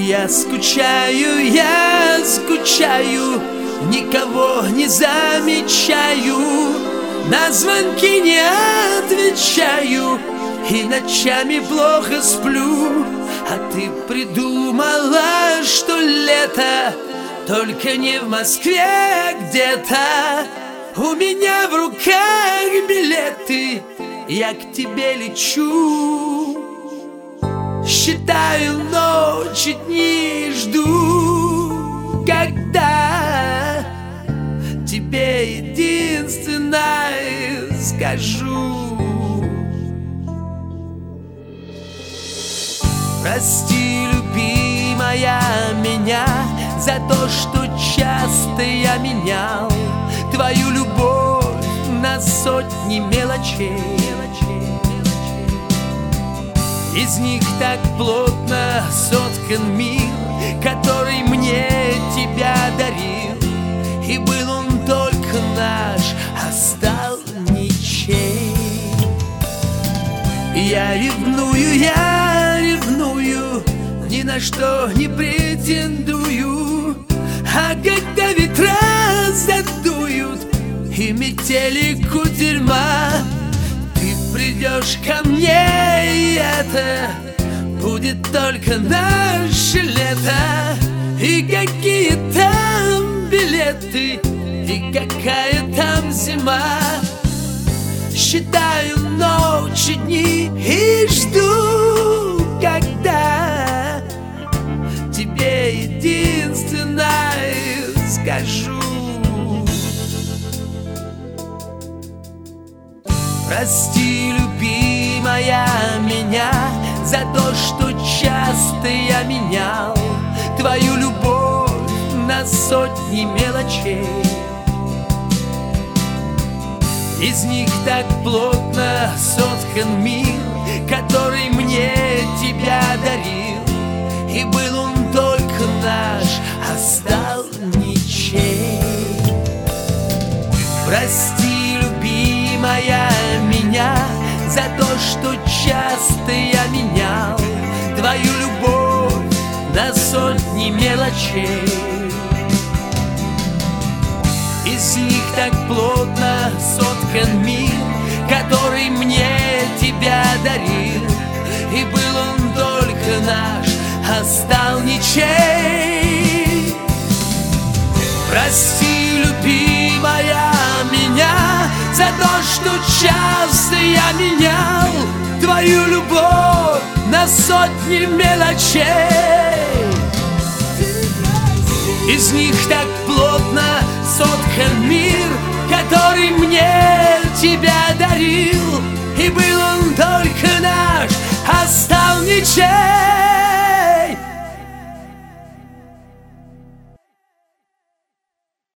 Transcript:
я скучаю, никого не замечаю, на звонки не отвечаю и ночами плохо сплю. А ты придумала, что лето только не в Москве где-то. У меня в руках билеты, я к тебе лечу. Считаю ночи, дни, жду, когда тебе единственное скажу. Прости, любимая, меня за то, что часто я менял твою любовь на сотни мелочей. Из них так плотно соткан мир, который мне тебя дарил. И был он только наш, а стал ничей. Я ревную, ни на что не претендую. А когда ветра задуют и метели кутерьма, ты придешь ко мне, и это будет только наше лето. И какие там билеты, и какая там зима. Считаю ночи, дни и жду, когда тебе единственное скажу. Прости, любимая, меня за то, что часто я менял твою любовь на сотни мелочей. Из них так плотно соткан мир, который мне тебя дарил. И был он только наш, а стал ничей. Прости, любимая, меня за то, что часто я менял твою любовь на сотни мелочей. Из них так плотно соткан мир, который мне тебя дарил. И был он только наш, а стал ничей. Прости, любимая, меня за то, что часто я менял твою любовь на сотни мелочей. Из них так плотно соткан мир, который мне тебя дарил. И был он